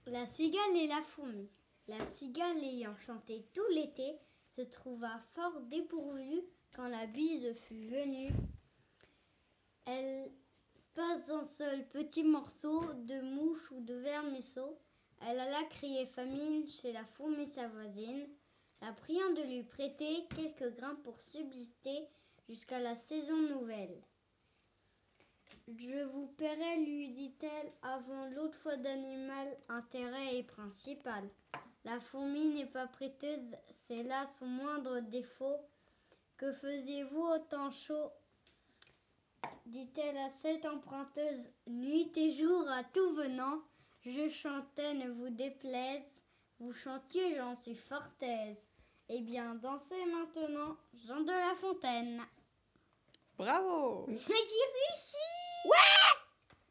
La cigale et la fourmi. La cigale ayant chanté tout l'été se trouva fort dépourvue quand la bise fut venue. Elle, pas un seul petit morceau de mouche ou de vermisseau. Elle alla crier famine chez la fourmi sa voisine, la priant de lui prêter quelques grains pour subsister jusqu'à la saison nouvelle. Je vous paierai, lui dit-elle, avant l'autre fois d'animal, intérêt et principal. La fourmi n'est pas prêteuse, c'est là son moindre défaut. Que faisiez-vous au temps chaud, dit-elle à cette emprunteuse, nuit et jour à tout venant. Je chantais, ne vous déplaise, vous chantiez, j'en suis fort aise. Eh bien, dansez maintenant, Jean de La Fontaine. Bravo! J'ai réussi! Ouais!